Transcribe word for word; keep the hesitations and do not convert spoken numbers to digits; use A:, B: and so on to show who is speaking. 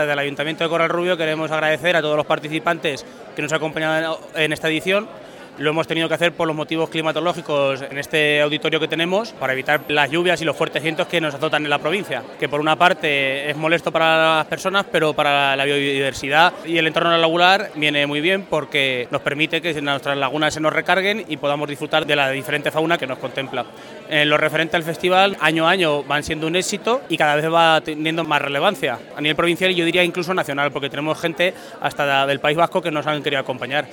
A: Desde el Ayuntamiento de Corralrubio queremos agradecer a todos los participantes que nos acompañan en esta edición. Lo hemos tenido que hacer por los motivos climatológicos en este auditorio que tenemos, para evitar las lluvias y los fuertes vientos que nos azotan en la provincia, que por una parte es molesto para las personas, pero para la biodiversidad y el entorno lagunar viene muy bien, porque nos permite que nuestras lagunas se nos recarguen y podamos disfrutar de la diferente fauna que nos contempla. En lo referente al festival, año a año van siendo un éxito y cada vez va teniendo más relevancia a nivel provincial y yo diría incluso nacional, porque tenemos gente hasta del País Vasco que nos han querido acompañar.